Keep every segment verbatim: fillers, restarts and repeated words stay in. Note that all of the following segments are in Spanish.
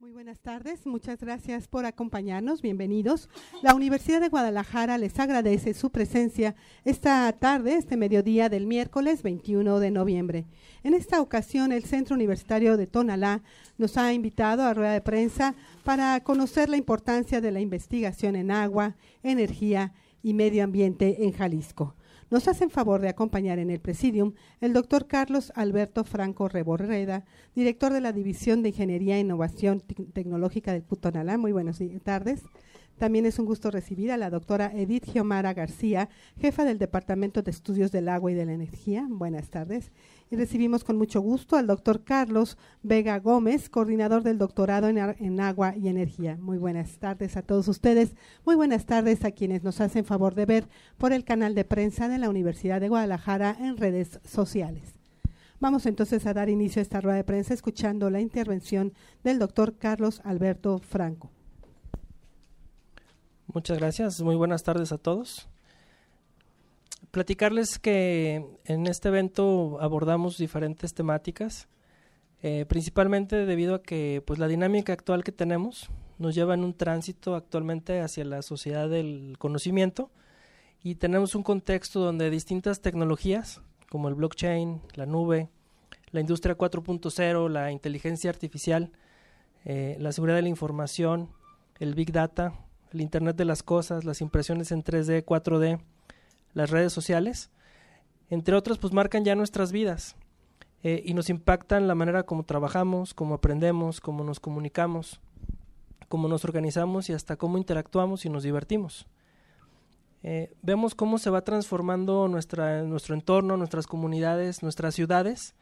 Muy buenas tardes, muchas gracias por acompañarnos, bienvenidos. La Universidad de Guadalajara les agradece su presencia esta tarde, este mediodía del miércoles veintiuno de noviembre. En esta ocasión, el Centro Universitario de Tonalá nos ha invitado a rueda de prensa para conocer la importancia de la investigación en agua, energía y medio ambiente en Jalisco. Nos hacen favor de acompañar en el Presidium el doctor Carlos Alberto Franco Reborreda, director de la División de Ingeniería e Innovación Tecnológica del Tonalá. Muy buenas tardes. También es un gusto recibir a la doctora Edith Giomara García, jefa del Departamento de Estudios del Agua y de la Energía. Buenas tardes. Y recibimos con mucho gusto al doctor Carlos Vega Gómez, coordinador del doctorado en, en Agua y Energía. Muy buenas tardes a todos ustedes. Muy buenas tardes a quienes nos hacen favor de ver por el canal de prensa de la Universidad de Guadalajara en redes sociales. Vamos entonces a dar inicio a esta rueda de prensa escuchando la intervención del doctor Carlos Alberto Franco. Muchas gracias, muy buenas tardes a todos. Platicarles que en este evento abordamos diferentes temáticas, eh, principalmente debido a que pues, la dinámica actual que tenemos nos lleva en un tránsito actualmente hacia la sociedad del conocimiento y tenemos un contexto donde distintas tecnologías como el blockchain, la nube, la industria cuatro punto cero, la inteligencia artificial, eh, la seguridad de la información, el big data, el Internet de las cosas, las impresiones en tres D, cuatro D, las redes sociales, entre otros, pues marcan ya nuestras vidas eh, y nos impactan la manera como trabajamos, cómo aprendemos, cómo nos comunicamos, cómo nos organizamos y hasta cómo interactuamos y nos divertimos. Eh, vemos cómo se va transformando nuestra, nuestro entorno, nuestras comunidades, nuestras ciudades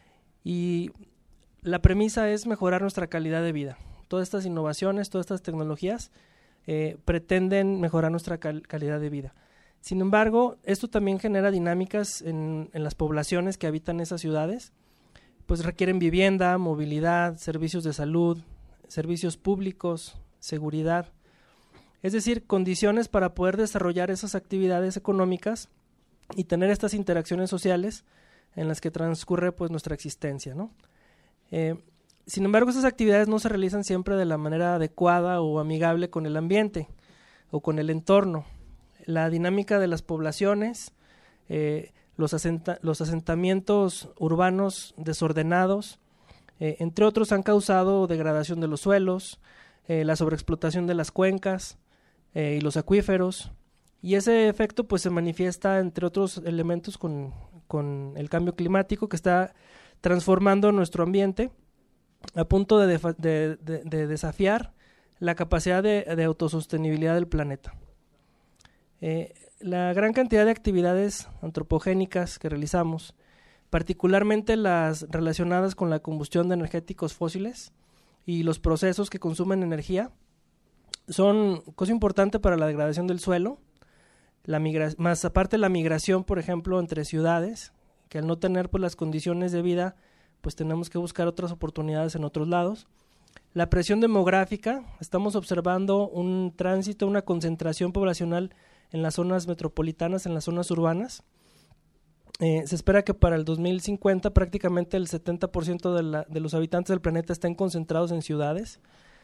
y la premisa es mejorar nuestra calidad de vida. Todas estas innovaciones, todas estas tecnologías Eh, pretenden mejorar nuestra cal- calidad de vida. Sin embargo, esto también genera dinámicas en, en las poblaciones que habitan esas ciudades, pues requieren vivienda, movilidad, servicios de salud, servicios públicos, seguridad, es decir, condiciones para poder desarrollar esas actividades económicas y tener estas interacciones sociales en las que transcurre pues nuestra existencia, ¿no? Eh, Sin embargo, esas actividades no se realizan siempre de la manera adecuada o amigable con el ambiente o con el entorno. La dinámica de las poblaciones, eh, los, asenta- los asentamientos urbanos desordenados, eh, entre otros, han causado degradación de los suelos, eh, la sobreexplotación de las cuencas eh, y los acuíferos. Y ese efecto pues se manifiesta, entre otros elementos, con, con el cambio climático que está transformando nuestro ambiente a punto de, defa- de, de, de desafiar la capacidad de, de autosostenibilidad del planeta. Eh, la gran cantidad de actividades antropogénicas que realizamos, particularmente las relacionadas con la combustión de energéticos fósiles y los procesos que consumen energía, son cosa importante para la degradación del suelo, la migra- más aparte la migración, por ejemplo, entre ciudades, que al no tener pues, las condiciones de vida, pues tenemos que buscar otras oportunidades en otros lados. La presión demográfica, estamos observando un tránsito, una concentración poblacional en las zonas metropolitanas, en las zonas urbanas. Eh, se espera que para el dos mil cincuenta prácticamente el setenta por ciento de, la, de los habitantes del planeta estén concentrados en ciudades.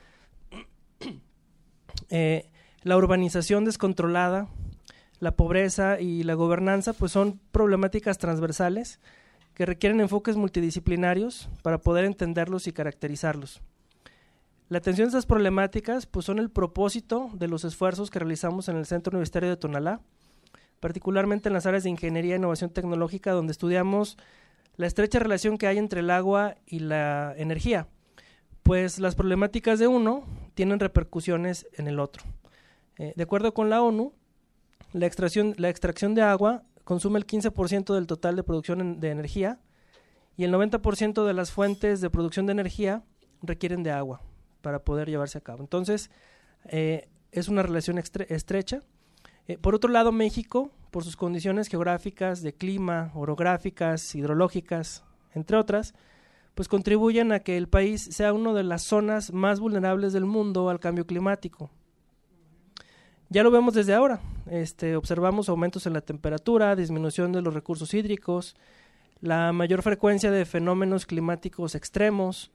Eh, la urbanización descontrolada, la pobreza y la gobernanza pues son problemáticas transversales que requieren enfoques multidisciplinarios para poder entenderlos y caracterizarlos. La atención a estas problemáticas pues, son el propósito de los esfuerzos que realizamos en el Centro Universitario de Tonalá, particularmente en las áreas de Ingeniería e Innovación Tecnológica, donde estudiamos la estrecha relación que hay entre el agua y la energía, pues las problemáticas de uno tienen repercusiones en el otro. Eh, de acuerdo con la ONU, la extracción, la extracción de agua consume el quince por ciento del total de producción de energía y el noventa por ciento de las fuentes de producción de energía requieren de agua para poder llevarse a cabo. Entonces, eh, es una relación estre- estrecha. Eh, por otro lado, México, por sus condiciones geográficas, de clima, orográficas, hidrológicas, entre otras, pues contribuyen a que el país sea una de las zonas más vulnerables del mundo al cambio climático. Ya lo vemos desde ahora, este, observamos aumentos en la temperatura, disminución de los recursos hídricos, la mayor frecuencia de fenómenos climáticos extremos,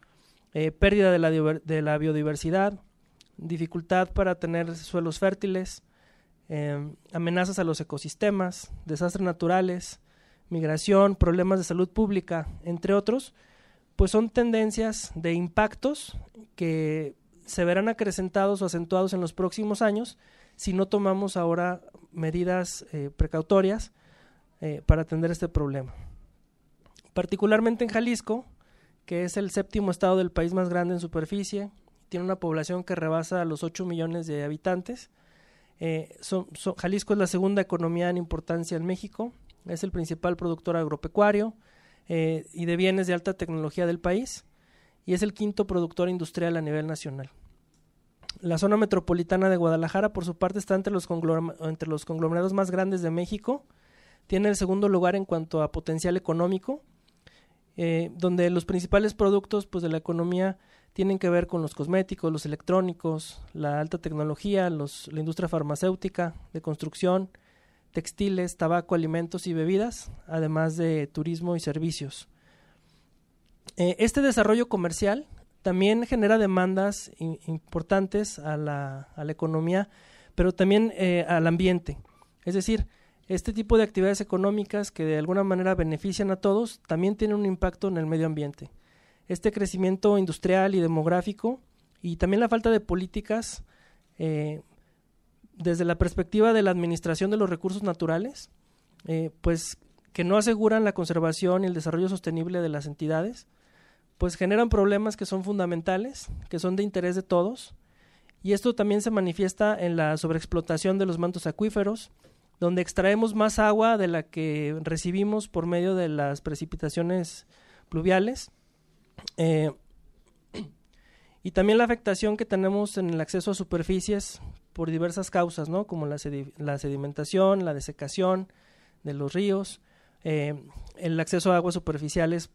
eh, pérdida de la, de la biodiversidad, dificultad para tener suelos fértiles, eh, amenazas a los ecosistemas, desastres naturales, migración, problemas de salud pública, entre otros, pues son tendencias de impactos que se verán acrecentados o acentuados en los próximos años si no tomamos ahora medidas eh, precautorias eh, para atender este problema. Particularmente en Jalisco, que es el séptimo estado del país más grande en superficie, tiene una población que rebasa los ocho millones de habitantes. Eh, son, son, Jalisco es la segunda economía en importancia en México, es el principal productor agropecuario eh, y de bienes de alta tecnología del país, y es el quinto productor industrial a nivel nacional. La zona metropolitana de Guadalajara, por su parte, está entre los, entre los conglomerados más grandes de México, tiene el segundo lugar en cuanto a potencial económico, eh, donde los principales productos pues, de la economía tienen que ver con los cosméticos, los electrónicos, la alta tecnología, los, la industria farmacéutica, de construcción, textiles, tabaco, alimentos y bebidas, además de turismo y servicios. Eh, este desarrollo comercial también genera demandas in, importantes a la, a la economía, pero también eh, al ambiente. Es decir, este tipo de actividades económicas que de alguna manera benefician a todos, también tienen un impacto en el medio ambiente. Este crecimiento industrial y demográfico y también la falta de políticas eh, desde la perspectiva de la administración de los recursos naturales, eh, pues que no aseguran la conservación y el desarrollo sostenible de las entidades, pues generan problemas que son fundamentales, que son de interés de todos, y esto también se manifiesta en la sobreexplotación de los mantos acuíferos, donde extraemos más agua de la que recibimos por medio de las precipitaciones pluviales, eh, y también la afectación que tenemos en el acceso a superficies por diversas causas, ¿no? Como la, sedi la sedimentación, la desecación de los ríos, eh, el acceso a aguas superficiales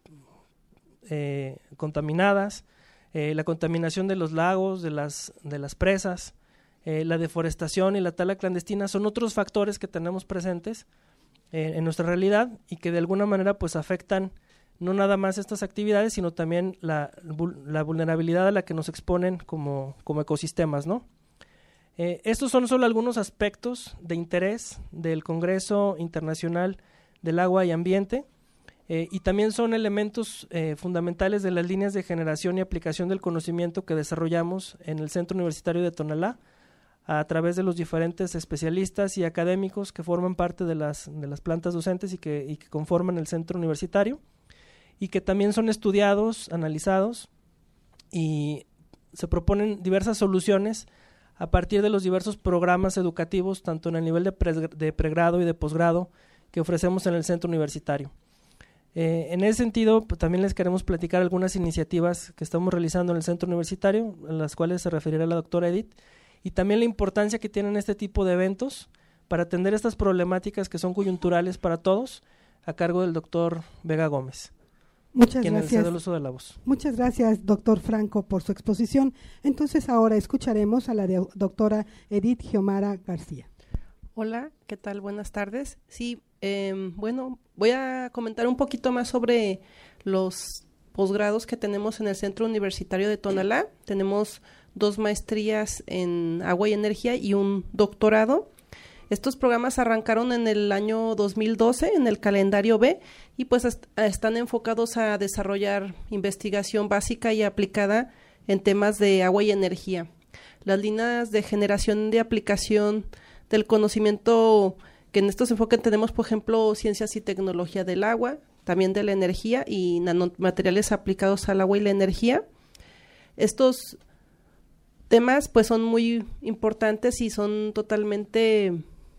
eh, contaminadas, eh, la contaminación de los lagos, de las, de las presas, eh, la deforestación y la tala clandestina son otros factores que tenemos presentes eh, en nuestra realidad y que de alguna manera pues afectan no nada más estas actividades, sino también la, la vulnerabilidad a la que nos exponen como, como ecosistemas, ¿no? Eh, estos son solo algunos aspectos de interés del Congreso Internacional del Agua y Ambiente eh, y también son elementos eh, fundamentales de las líneas de generación y aplicación del conocimiento que desarrollamos en el Centro Universitario de Tonalá a través de los diferentes especialistas y académicos que forman parte de las, de las plantas docentes y que, y que conforman el centro universitario y que también son estudiados, analizados y se proponen diversas soluciones a partir de los diversos programas educativos, tanto en el nivel de, pre de pregrado y de posgrado que ofrecemos en el centro universitario. Eh, en ese sentido, pues, también les queremos platicar algunas iniciativas que estamos realizando en el centro universitario, en las cuales se referirá la doctora Edith, y también la importancia que tienen este tipo de eventos para atender estas problemáticas que son coyunturales para todos, a cargo del doctor Vega Gómez. Muchas gracias. El uso de la voz. Muchas gracias, doctor Franco, por su exposición. Entonces ahora escucharemos a la de, doctora Edith Xiomara García. Hola, ¿qué tal? Buenas tardes. Sí, eh, bueno, voy a comentar un poquito más sobre los posgrados que tenemos en el Centro Universitario de Tonalá. Tenemos dos maestrías en agua y energía y un doctorado. Estos programas arrancaron en el año dos mil doce en el calendario B y pues est están enfocados a desarrollar investigación básica y aplicada en temas de agua y energía. Las líneas de generación de aplicación del conocimiento que en estos enfoques tenemos, por ejemplo, ciencias y tecnología del agua, también de la energía y nanomateriales aplicados al agua y la energía. Estos temas pues son muy importantes y son totalmente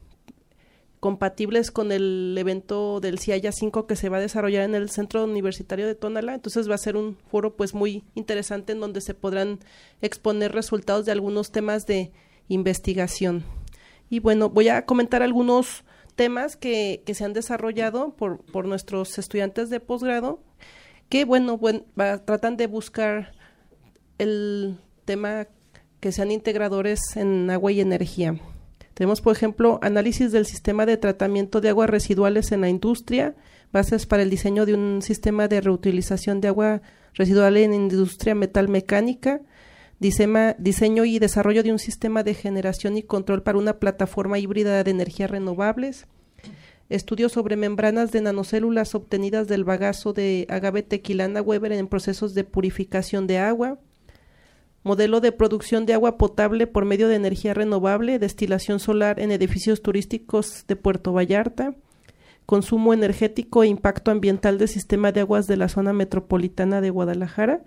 compatibles con el evento del CIAYA cinco que se va a desarrollar en el Centro Universitario de Tonalá. Entonces va a ser un foro pues muy interesante en donde se podrán exponer resultados de algunos temas de investigación. Y bueno, voy a comentar algunos temas que, que se han desarrollado por, por nuestros estudiantes de posgrado que bueno, bueno va, tratan de buscar el tema que sean integradores en agua y energía. Tenemos, por ejemplo, análisis del sistema de tratamiento de aguas residuales en la industria, bases para el diseño de un sistema de reutilización de agua residual en industria metalmecánica, diseño, diseño y desarrollo de un sistema de generación y control para una plataforma híbrida de energías renovables, estudios sobre membranas de nanocélulas obtenidas del bagazo de agave tequilana Weber en procesos de purificación de agua, modelo de producción de agua potable por medio de energía renovable, destilación solar en edificios turísticos de Puerto Vallarta, consumo energético e impacto ambiental del sistema de aguas de la zona metropolitana de Guadalajara,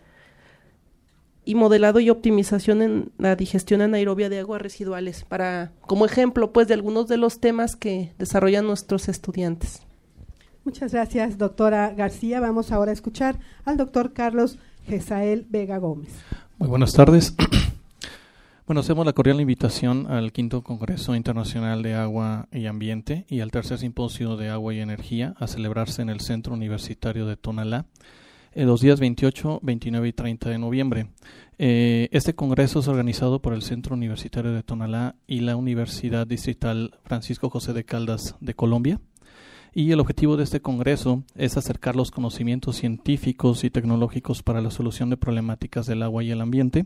y modelado y optimización en la digestión anaerobia de aguas residuales, para como ejemplo pues de algunos de los temas que desarrollan nuestros estudiantes. Muchas gracias, doctora García. Vamos ahora a escuchar al doctor Carlos Gesael Vega Gómez. Muy buenas tardes. Bueno, hacemos la cordial invitación al quinto Congreso Internacional de Agua y Ambiente y al tercer Simposio de Agua y Energía a celebrarse en el Centro Universitario de Tonalá eh, los días veintiocho, veintinueve y treinta de noviembre. Eh, este congreso es organizado por el Centro Universitario de Tonalá y la Universidad Distrital Francisco José de Caldas de Colombia. Y el objetivo de este congreso es acercar los conocimientos científicos y tecnológicos para la solución de problemáticas del agua y el ambiente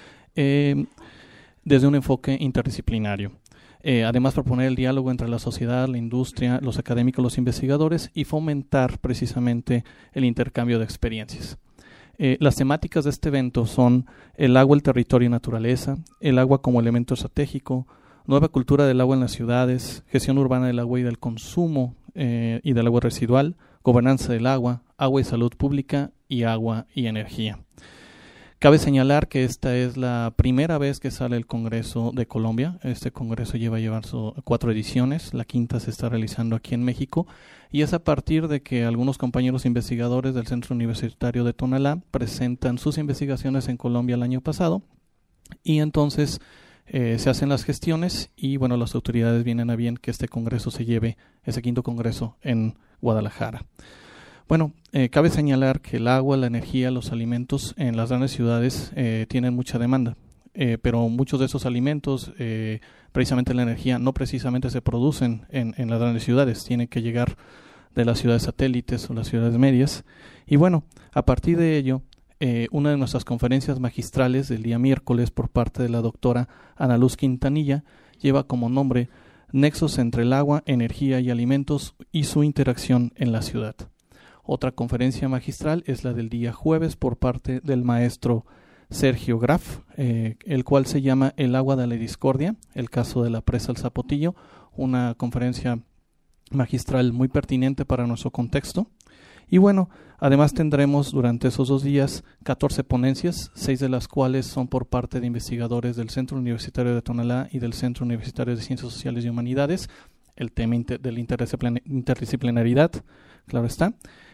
eh, desde un enfoque interdisciplinario. Eh, además, proponer el diálogo entre la sociedad, la industria, los académicos, los investigadores y fomentar precisamente el intercambio de experiencias. Eh, las temáticas de este evento son el agua, el territorio y naturaleza, el agua como elemento estratégico, nueva cultura del agua en las ciudades, gestión urbana del agua y del consumo eh, y del agua residual, gobernanza del agua, agua y salud pública y agua y energía. Cabe señalar que esta es la primera vez que sale el Congreso de Colombia. Este Congreso lleva a llevar su, cuatro ediciones, la quinta se está realizando aquí en México y es a partir de que algunos compañeros investigadores del Centro Universitario de Tonalá presentan sus investigaciones en Colombia el año pasado y entonces Eh, se hacen las gestiones y bueno, las autoridades vienen a bien que este congreso se lleve, ese quinto congreso en Guadalajara. Bueno, eh, cabe señalar que el agua, la energía, los alimentos en las grandes ciudades eh, tienen mucha demanda, eh, pero muchos de esos alimentos, eh, precisamente la energía, no precisamente se producen en, en las grandes ciudades, tienen que llegar de las ciudades satélites o las ciudades medias. Y bueno, a partir de ello, Eh, una de nuestras conferencias magistrales del día miércoles por parte de la doctora Ana Luz Quintanilla lleva como nombre Nexos entre el agua, energía y alimentos y su interacción en la ciudad. Otra conferencia magistral es la del día jueves por parte del maestro Sergio Graf, eh, el cual se llama El agua de la discordia, el caso de la presa El Zapotillo, una conferencia magistral muy pertinente para nuestro contexto. Y bueno, además tendremos durante esos dos días catorce ponencias, seis de las cuales son por parte de investigadores del Centro Universitario de Tonalá y del Centro Universitario de Ciencias Sociales y Humanidades, el tema inter de la interdisciplinaridad, claro está.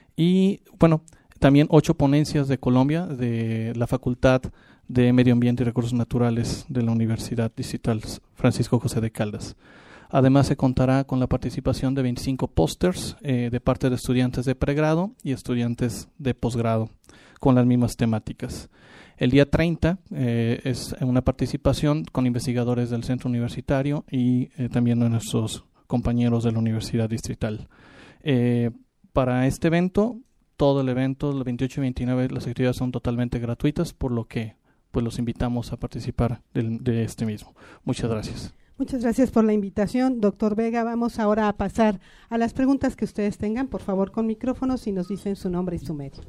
Y bueno, también ocho ponencias de Colombia, de la Facultad de Medio Ambiente y Recursos Naturales de la Universidad Distrital Francisco José de Caldas. Además, se contará con la participación de veinticinco pósters eh, de parte de estudiantes de pregrado y estudiantes de posgrado con las mismas temáticas. El día treinta eh, es una participación con investigadores del centro universitario y eh, también de nuestros compañeros de la Universidad Distrital. Eh, para este evento, todo el evento, el veintiocho y veintinueve, las actividades son totalmente gratuitas, por lo que pues los invitamos a participar de, de este mismo. Muchas gracias. Muchas gracias por la invitación, doctor Vega. Vamos ahora a pasar a las preguntas que ustedes tengan. Por favor, con micrófonos y nos dicen su nombre y su medio.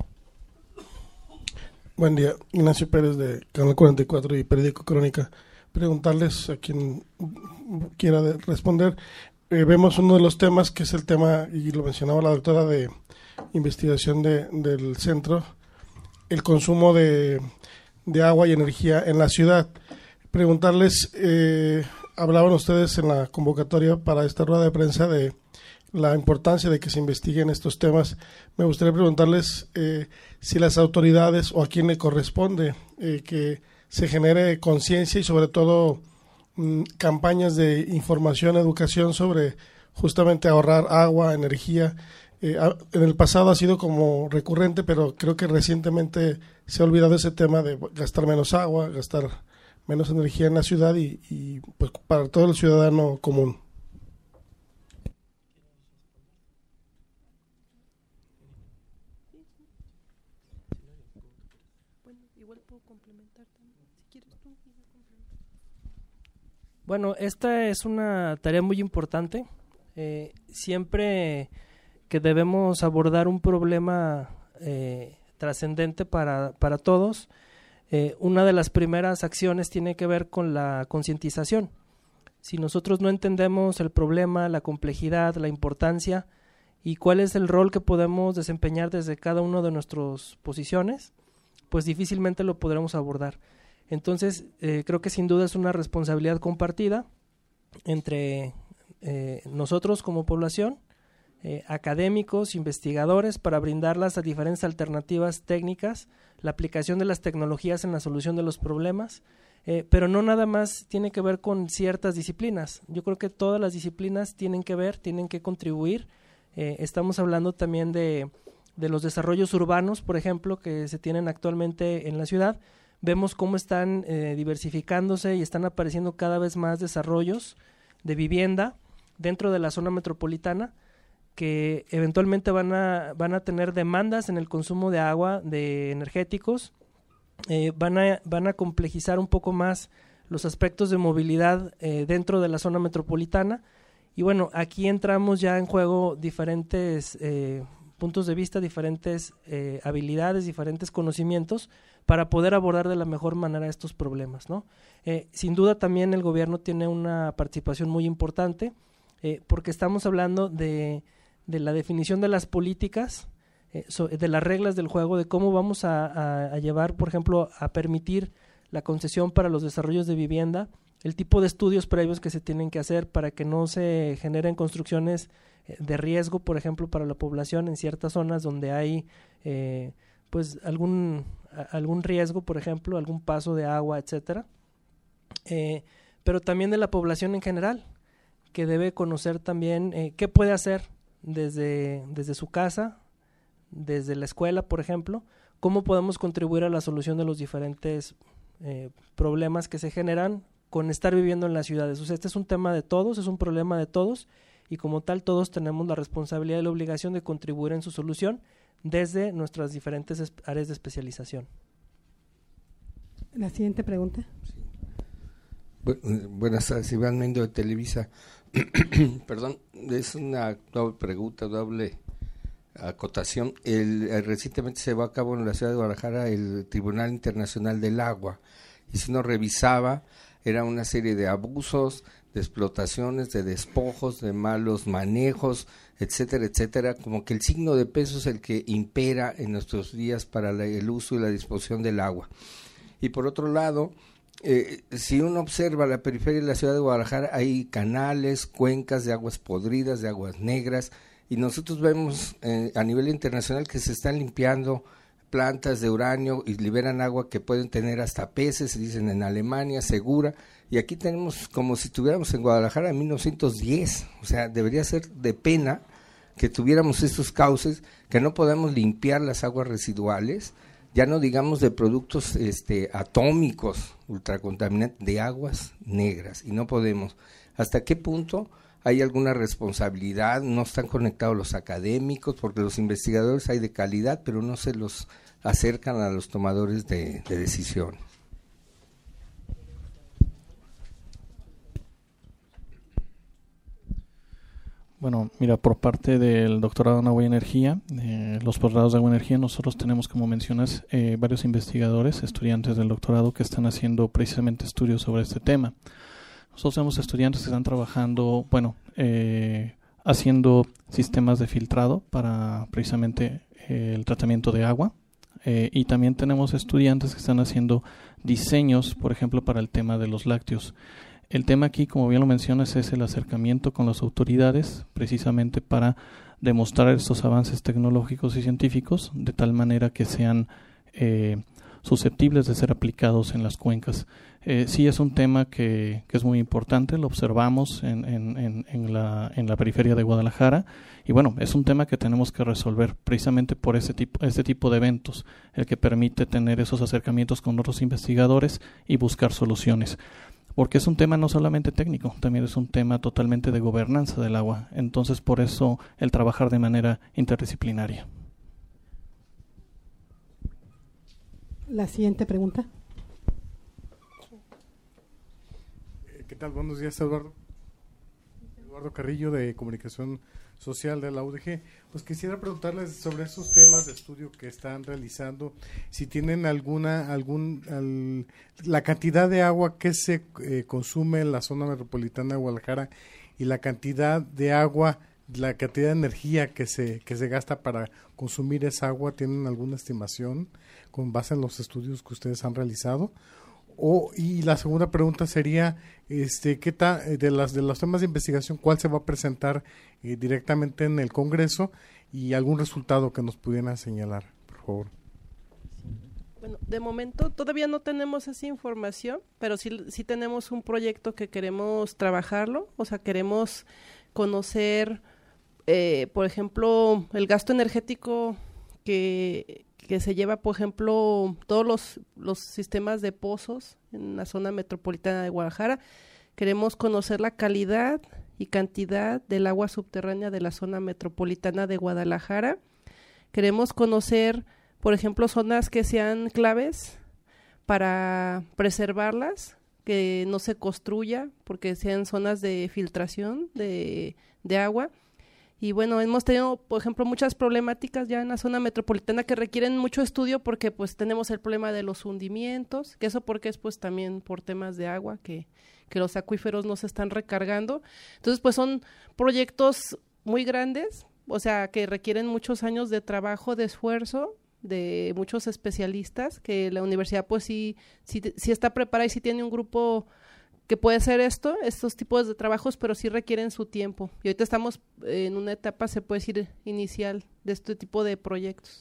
Buen día, Ignacio Pérez de Canal cuarenta y cuatro y Periódico Crónica. Preguntarles a quien quiera de responder. Eh, vemos uno de los temas que es el tema, y lo mencionaba la doctora, de investigación de, del centro, el consumo de, de agua y energía en la ciudad. Preguntarles, eh, hablaban ustedes en la convocatoria para esta rueda de prensa de la importancia de que se investiguen estos temas. Me gustaría preguntarles eh, si las autoridades o a quién le corresponde eh, que se genere conciencia y sobre todo mm, campañas de información, educación sobre justamente ahorrar agua, energía. Eh, a, en el pasado ha sido como recurrente, pero creo que recientemente se ha olvidado ese tema de gastar menos agua, gastar menos energía en la ciudad y, y pues para todo el ciudadano común. Bueno, esta es una tarea muy importante. Eh, siempre que debemos abordar un problema eh, trascendente para, para todos, eh, una de las primeras acciones tiene que ver con la concientización. Si nosotros no entendemos el problema, la complejidad, la importancia y cuál es el rol que podemos desempeñar desde cada una de nuestras posiciones, pues difícilmente lo podremos abordar. Entonces, eh, creo que sin duda es una responsabilidad compartida entre eh, nosotros como población, eh, académicos, investigadores, para brindar las diferentes alternativas técnicas, la aplicación de las tecnologías en la solución de los problemas, eh, pero no nada más tiene que ver con ciertas disciplinas. Yo creo que todas las disciplinas tienen que ver, tienen que contribuir. Eh, estamos hablando también de, de los desarrollos urbanos, por ejemplo, que se tienen actualmente en la ciudad. Vemos cómo están eh, diversificándose y están apareciendo cada vez más desarrollos de vivienda dentro de la zona metropolitana que eventualmente van a, van a tener demandas en el consumo de agua, de energéticos, eh, van, a, van a complejizar un poco más los aspectos de movilidad eh, dentro de la zona metropolitana. Y bueno, aquí entramos ya en juego diferentes eh, puntos de vista, diferentes eh, habilidades, diferentes conocimientos para poder abordar de la mejor manera estos problemas, ¿no? Eh, sin duda también el gobierno tiene una participación muy importante eh, porque estamos hablando de, de la definición de las políticas, eh, so, de las reglas del juego, de cómo vamos a, a, a llevar, por ejemplo, a permitir la concesión para los desarrollos de vivienda, el tipo de estudios previos que se tienen que hacer para que no se generen construcciones de riesgo, por ejemplo, para la población en ciertas zonas donde hay eh, pues algún algún riesgo, por ejemplo, algún paso de agua, etcétera, eh, pero también de la población en general, que debe conocer también eh, qué puede hacer desde, desde su casa, desde la escuela, por ejemplo, cómo podemos contribuir a la solución de los diferentes eh, problemas que se generan con estar viviendo en las ciudades. O sea, este es un tema de todos, es un problema de todos, y como tal todos tenemos la responsabilidad y la obligación de contribuir en su solución desde nuestras diferentes áreas de especialización. La siguiente pregunta. Sí. Buenas tardes, Iván Mendo de Televisa. Perdón, es una doble pregunta, doble acotación. El, el, recientemente se llevó a cabo en la ciudad de Guadalajara el Tribunal Internacional del Agua, y si uno revisaba, era una serie de abusos, de explotaciones, de despojos, de malos manejos, etcétera, etcétera, como que el signo de peso es el que impera en nuestros días para la, el uso y la disposición del agua. Y por otro lado, eh, si uno observa la periferia de la ciudad de Guadalajara, hay canales, cuencas de aguas podridas, de aguas negras, y nosotros vemos eh, a nivel internacional que se están limpiando plantas de uranio y liberan agua que pueden tener hasta peces, se dicen en Alemania, segura, y aquí tenemos como si estuviéramos en Guadalajara en mil novecientos diez, o sea, debería ser de pena que tuviéramos estos cauces, que no podamos limpiar las aguas residuales, ya no digamos de productos este, atómicos, ultracontaminantes, de aguas negras, y no podemos. ¿Hasta qué punto hay alguna responsabilidad? No están conectados los académicos, porque los investigadores hay de calidad, pero no se los acercan a los tomadores de, de decisión. Bueno, mira, por parte del doctorado en agua y energía, eh, los posgrados de agua y energía, nosotros tenemos, como mencionas, eh, varios investigadores, estudiantes del doctorado que están haciendo precisamente estudios sobre este tema. Nosotros tenemos estudiantes que están trabajando, bueno, eh, haciendo sistemas de filtrado para precisamente eh, el tratamiento de agua, eh, y también tenemos estudiantes que están haciendo diseños, por ejemplo, para el tema de los lácteos. El tema aquí, como bien lo mencionas, es el acercamiento con las autoridades, precisamente para demostrar estos avances tecnológicos y científicos, de tal manera que sean eh, susceptibles de ser aplicados en las cuencas. Eh, sí es un tema que, que es muy importante, lo observamos en, en, en, en, la, en la periferia de Guadalajara y bueno, es un tema que tenemos que resolver precisamente por ese tipo, este tipo de eventos, el que permite tener esos acercamientos con otros investigadores y buscar soluciones. Porque es un tema no solamente técnico, también es un tema totalmente de gobernanza del agua. Entonces, por eso el trabajar de manera interdisciplinaria. La siguiente pregunta. ¿Qué tal? Buenos días, Eduardo. Eduardo Carrillo, de Comunicación Social de la U D G. Pues quisiera preguntarles sobre esos temas de estudio que están realizando, si tienen alguna, algún, al, la cantidad de agua que se eh, consume en la zona metropolitana de Guadalajara y la cantidad de agua, la cantidad de energía que se, que se gasta para consumir esa agua, ¿tienen alguna estimación con base en los estudios que ustedes han realizado? O, y la segunda pregunta sería, este, ¿qué ta, de las de los temas de investigación, cuál se va a presentar eh, directamente en el Congreso y algún resultado que nos pudieran señalar, por favor? Bueno, de momento todavía no tenemos esa información, pero sí, sí tenemos un proyecto que queremos trabajarlo, o sea, queremos conocer, eh, por ejemplo, el gasto energético que... que se lleva, por ejemplo, todos los, los sistemas de pozos en la zona metropolitana de Guadalajara. Queremos conocer la calidad y cantidad del agua subterránea de la zona metropolitana de Guadalajara. Queremos conocer, por ejemplo, zonas que sean claves para preservarlas, que no se construya, porque sean zonas de filtración de, de agua. Y bueno, hemos tenido, por ejemplo, muchas problemáticas ya en la zona metropolitana que requieren mucho estudio porque pues tenemos el problema de los hundimientos, que eso porque es pues también por temas de agua, que, que los acuíferos no se están recargando. Entonces pues son proyectos muy grandes, o sea, que requieren muchos años de trabajo, de esfuerzo, de muchos especialistas, que la universidad pues sí, sí, sí está preparada y sí tiene un grupo que puede ser esto, estos tipos de trabajos, pero sí requieren su tiempo. Y ahorita estamos en una etapa, se puede decir, inicial de este tipo de proyectos.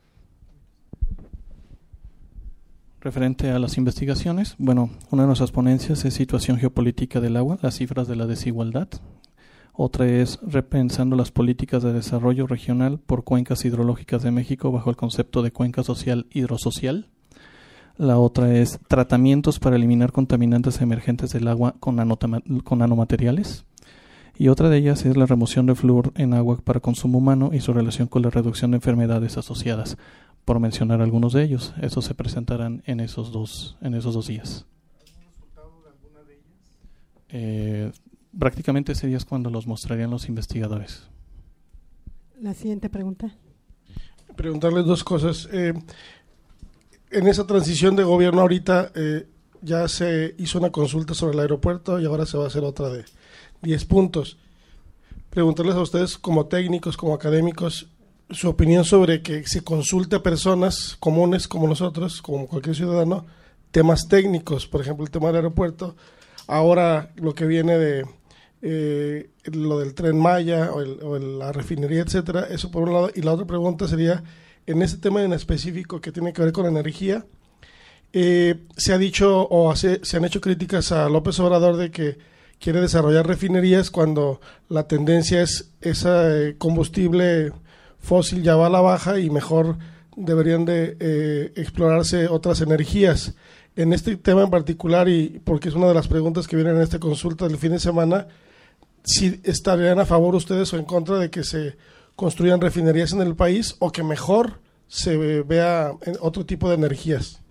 Referente a las investigaciones, bueno, una de nuestras ponencias es situación geopolítica del agua, las cifras de la desigualdad. Otra es repensando las políticas de desarrollo regional por cuencas hidrológicas de México bajo el concepto de cuenca social hidrosocial. La otra es tratamientos para eliminar contaminantes emergentes del agua con, con nanomateriales. Y otra de ellas es la remoción de flúor en agua para consumo humano y su relación con la reducción de enfermedades asociadas, por mencionar algunos de ellos. Estos se presentarán en esos dos, en esos dos días. ¿Algún resultado de alguna de ellas? Eh, prácticamente ese día es cuando los mostrarían los investigadores. La siguiente pregunta. Preguntarles dos cosas. Eh, En esa transición de gobierno ahorita eh, ya se hizo una consulta sobre el aeropuerto y ahora se va a hacer otra de diez puntos. Preguntarles a ustedes como técnicos, como académicos, su opinión sobre que se consulte a personas comunes como nosotros, como cualquier ciudadano, temas técnicos, por ejemplo el tema del aeropuerto, ahora lo que viene de eh, lo del Tren Maya o, el, o el, la refinería, etcétera, eso por un lado. Y la otra pregunta sería, en ese tema en específico que tiene que ver con la energía, eh, se ha dicho o hace, se han hecho críticas a López Obrador de que quiere desarrollar refinerías cuando la tendencia es ese combustible fósil ya va a la baja y mejor deberían de eh, explorarse otras energías. En este tema en particular, y porque es una de las preguntas que vienen en esta consulta del fin de semana, si estarían a favor ustedes o en contra de que se construyan refinerías en el país o que mejor se vea en otro tipo de energías.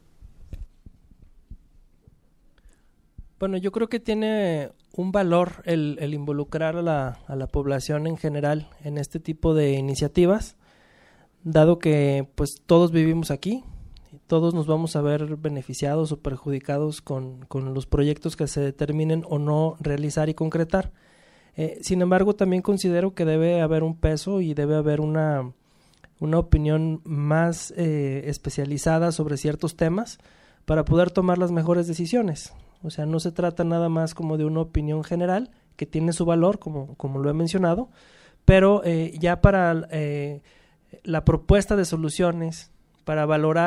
Bueno, yo creo que tiene un valor el, el involucrar a la, a la población en general en este tipo de iniciativas, dado que pues todos vivimos aquí, todos nos vamos a ver beneficiados o perjudicados con, con los proyectos que se determinen o no realizar y concretar. Eh, sin embargo, también considero que debe haber un peso y debe haber una, una opinión más eh, especializada sobre ciertos temas para poder tomar las mejores decisiones. O sea, no se trata nada más como de una opinión general que tiene su valor, como, como lo he mencionado, pero eh, ya para eh, la propuesta de soluciones, para valorar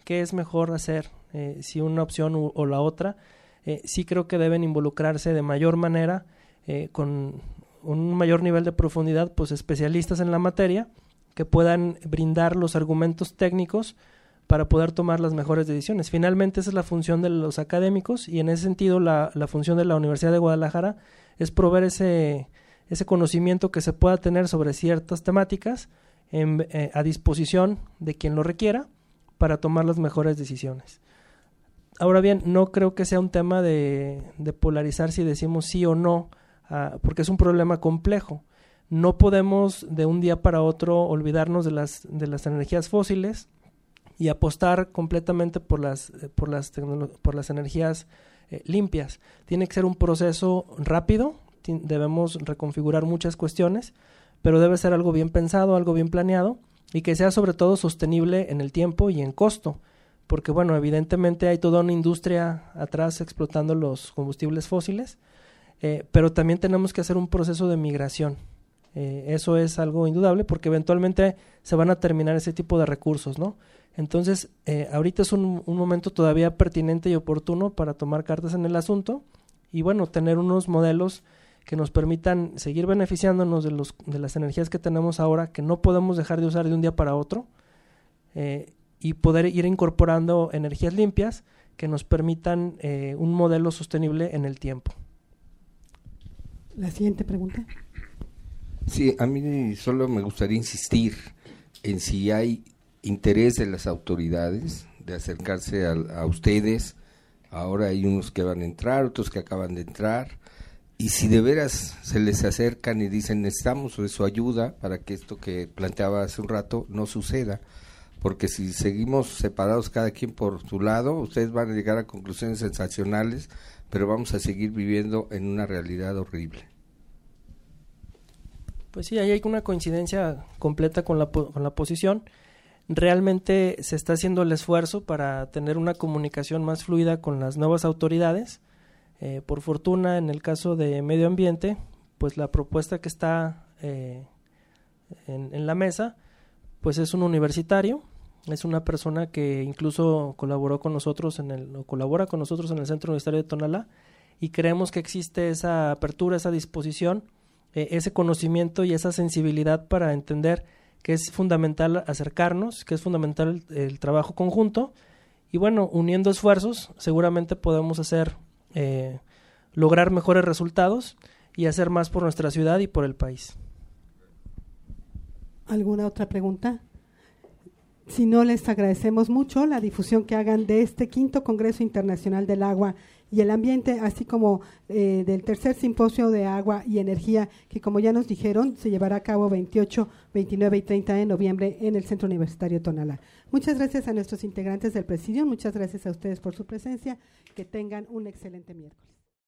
qué es mejor hacer, eh, si una opción u, o la otra. Eh, sí creo que deben involucrarse de mayor manera, eh, con un mayor nivel de profundidad, pues especialistas en la materia que puedan brindar los argumentos técnicos para poder tomar las mejores decisiones. Finalmente esa es la función de los académicos y en ese sentido la, la función de la Universidad de Guadalajara es proveer ese, ese conocimiento que se pueda tener sobre ciertas temáticas en, eh, a disposición de quien lo requiera para tomar las mejores decisiones. Ahora bien, no creo que sea un tema de, de polarizar si decimos sí o no, uh, porque es un problema complejo. No podemos de un día para otro olvidarnos de las, de las energías fósiles y apostar completamente por las, por las, por las energías eh, limpias. Tiene que ser un proceso rápido, debemos reconfigurar muchas cuestiones, pero debe ser algo bien pensado, algo bien planeado y que sea sobre todo sostenible en el tiempo y en costo, porque bueno, evidentemente hay toda una industria atrás explotando los combustibles fósiles, eh, pero también tenemos que hacer un proceso de migración. Eh, eso es algo indudable porque eventualmente se van a terminar ese tipo de recursos, ¿no? Entonces, eh, ahorita es un, un momento todavía pertinente y oportuno para tomar cartas en el asunto y bueno, tener unos modelos que nos permitan seguir beneficiándonos de, los, de las energías que tenemos ahora, que no podemos dejar de usar de un día para otro, eh, y poder ir incorporando energías limpias que nos permitan eh, un modelo sostenible en el tiempo. La siguiente pregunta. Sí, a mí solo me gustaría insistir en si hay interés de las autoridades de acercarse a, a ustedes. Ahora hay unos que van a entrar, otros que acaban de entrar, y si de veras se les acercan y dicen necesitamos de su ayuda para que esto que planteaba hace un rato no suceda, porque si seguimos separados cada quien por su lado, ustedes van a llegar a conclusiones sensacionales, pero vamos a seguir viviendo en una realidad horrible. Pues sí, ahí hay una coincidencia completa con la, con la posición. Realmente se está haciendo el esfuerzo para tener una comunicación más fluida con las nuevas autoridades. Eh, por fortuna, en el caso de medio ambiente, pues la propuesta que está eh, en, en la mesa, pues es un universitario, es una persona que incluso colaboró con nosotros en el, o colabora con nosotros en el Centro Universitario de Tonalá, y creemos que existe esa apertura, esa disposición, eh, ese conocimiento y esa sensibilidad para entender que es fundamental acercarnos, que es fundamental el, el trabajo conjunto, y bueno, uniendo esfuerzos seguramente podemos hacer eh, lograr mejores resultados y hacer más por nuestra ciudad y por el país. ¿Alguna otra pregunta? Si no, les agradecemos mucho la difusión que hagan de este quinto Congreso Internacional del Agua y el Ambiente, así como eh, del tercer Simposio de Agua y Energía, que como ya nos dijeron, se llevará a cabo veintiocho, veintinueve y treinta de noviembre en el Centro Universitario Tonalá. Muchas gracias a nuestros integrantes del Presidium, muchas gracias a ustedes por su presencia, que tengan un excelente miércoles.